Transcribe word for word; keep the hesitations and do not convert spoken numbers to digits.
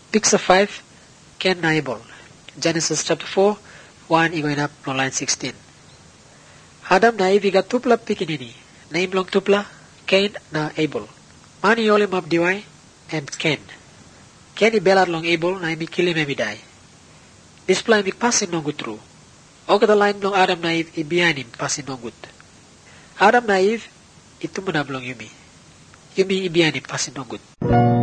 Picture five, Cain na Abel. Genesis chapter four, one going up no line sixteen. Adam na Eve got tupla pikinini. Name long tupla, Cain na Abel. Mani yolim ab diwai, and Cain. Cain i belar long Abel na imi kilim emi die. Display mi pasin no good true. Oga the line long Adam na Eve i behind him pasin no good. Adam na Eve itu menab long Yumi. Yumi i behind him pasin no good.